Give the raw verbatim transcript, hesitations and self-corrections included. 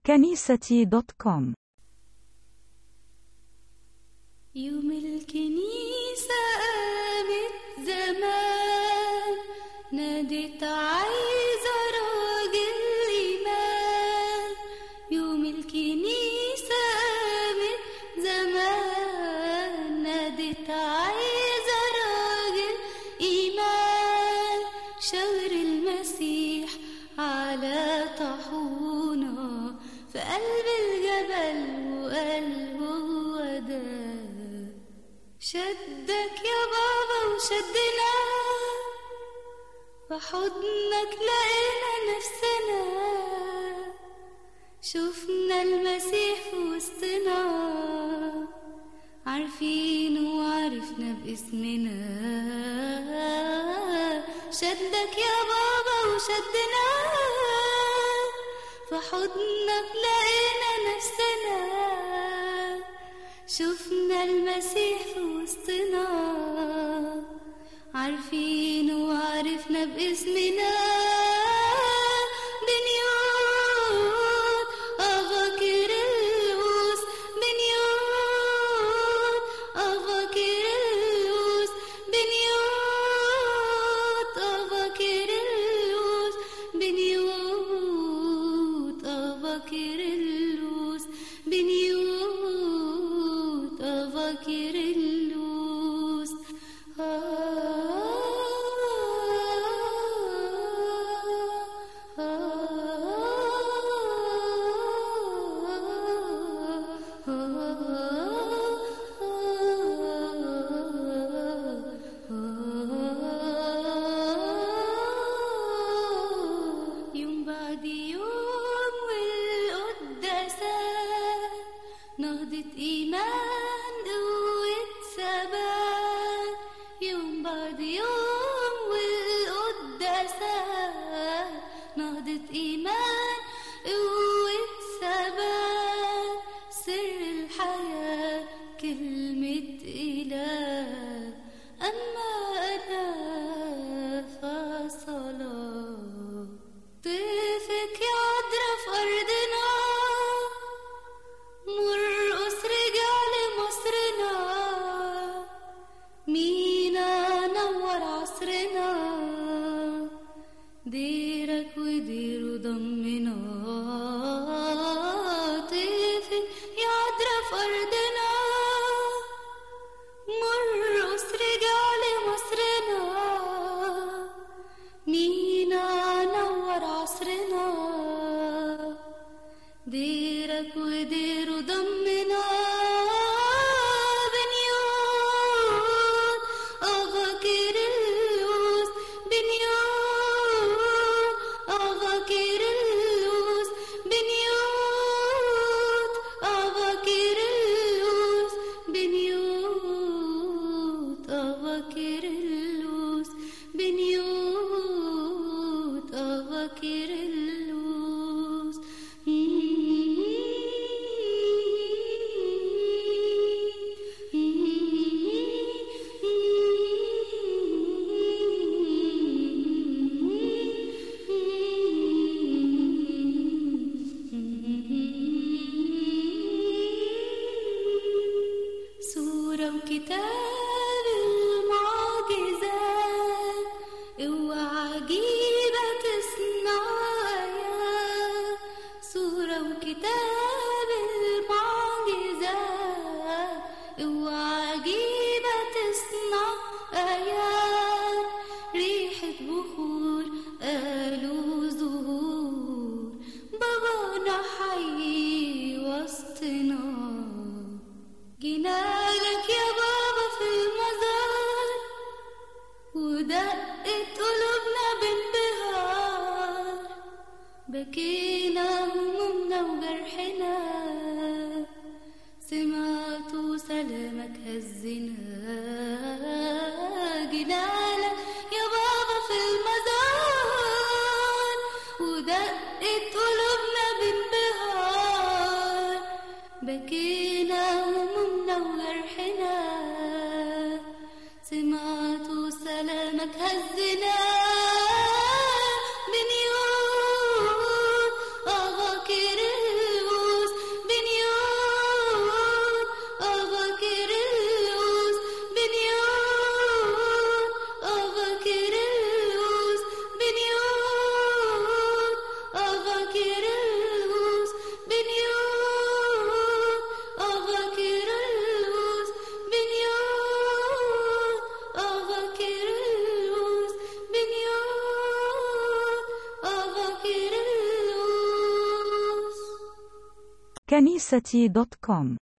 كنيستي دوت كوم. يوم الكنيسة قامت زمان، نادت عايزة راجل إيمان. يوم الكنيسة قامت زمان، نادت عايزة راجل إيمان. شاور المسيح على طاحونة في قلب الجبل وقال هو ده. شدك يا بابا وشدنا، بحضنك لقينا نفسنا. شفنا المسيح في وسطنا، عارفين وعرفنا باسمنا. شدك يا بابا وشدنا، بحضنك لقينا نفسنا. شفنا المسيح في وسطنا، عارفين وعرفنا باسمنا. بنيوت أبا كيرلس، بنيوت أبا كيرلس، بنيوت أبا كيرلس، بنيوت أبا كيرلس، بنيوت أبا كيرلس. يوم بعد يوم والقداسات، نهضة إيمان قوة ثبات. يوم بعد يوم والقداسات، نهضة إيمان قوة ثبات. سر الحياة كلمة إله، أما أنا فصلاة. طيفك يعدرى في أرضنا، مرقص رجع لمصرنا. مينا نور عصرنا، ديرك وديره ضمنا. طيفك يعدرى في أرضنا، مرقص رجع لمصرنا. مينا نور عصرنا، ديرك وديره ضمنا. بنيوت أبا كيرلس، بنيوت أبا كيرلس، بنيوت أبا كيرلس، بنيوت أبا كيرلس، بنيوت أبا كيرلس. سورة وكتاب المعجزات، قوة عجيبة تصنع آيات. سورة وكتاب المعجزات، قوة عجيبة تصنع آيات. ريحة بخور قالوا ظهور، بابانا حي وسطنا. جينالك يا بابا في المزار، ودقت قلوبنا بانبهار. بكينا همومنا وجرحنا، سمعتوا سلامك هزنا. جينالك يا بابا في المزار، ودقت قلوبنا بانبهار. بكينا همومنا وجرحنا، سمعتوا سلامك هزنا. بنيوت أبا كيرلس، كنيستي دوت كوم.